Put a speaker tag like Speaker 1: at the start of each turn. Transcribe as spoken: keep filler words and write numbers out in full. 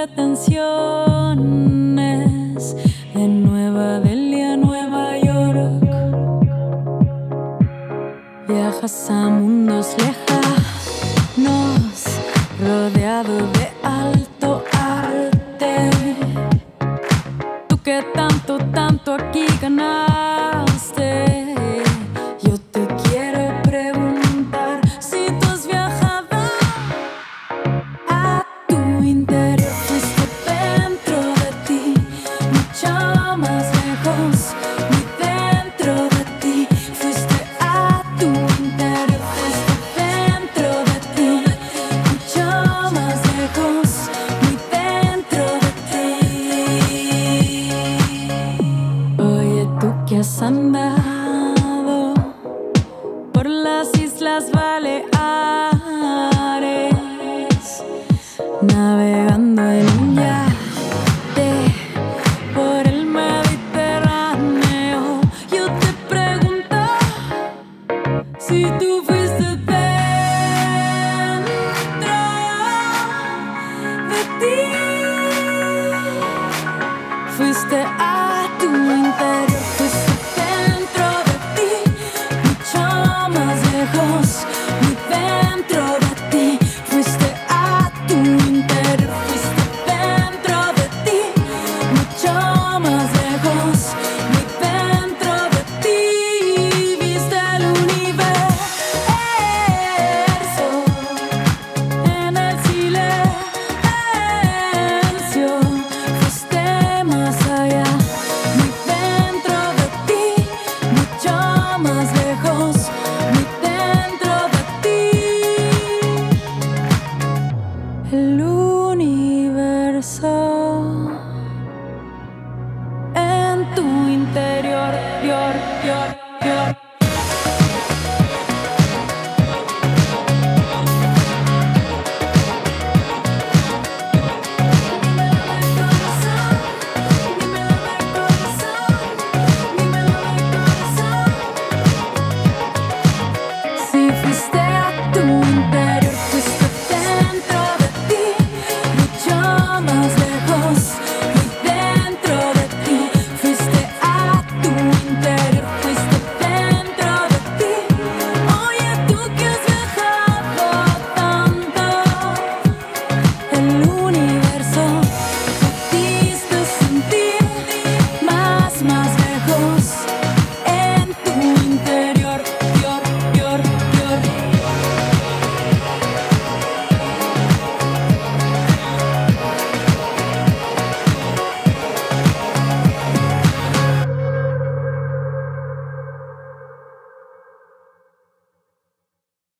Speaker 1: pretensiones de Nueva Delhi a Nueva York. Viajas a mundos lejanos, rodeado de alto arte. Tú que tanto, tanto aquí ganaste. Yo te quiero preguntar si tú has viajado a tu interior. Fuiste dentro de ti, mucho más lejos. Muy dentro de ti, fuiste a tu interior. Fuiste dentro de ti, mucho más lejos. Muy dentro de ti. Oye, tú que has andado por las Islas Baleares, navegando en un yate por el Mediterráneo. Yo te pregunto si tú fuiste dentro de ti, fuiste a tu interior. Fuiste dentro de ti, mucho más lejos. Muy dentro de ti, fuiste a tu interior. Fuiste dentro de ti, mucho más lejos. Muy dentro de ti, viste el universo en el silencio. Fuiste más allá. Muy dentro de ti, mucho más lejos. Muy dentro de ti. El universo en tu interior, yor, yor.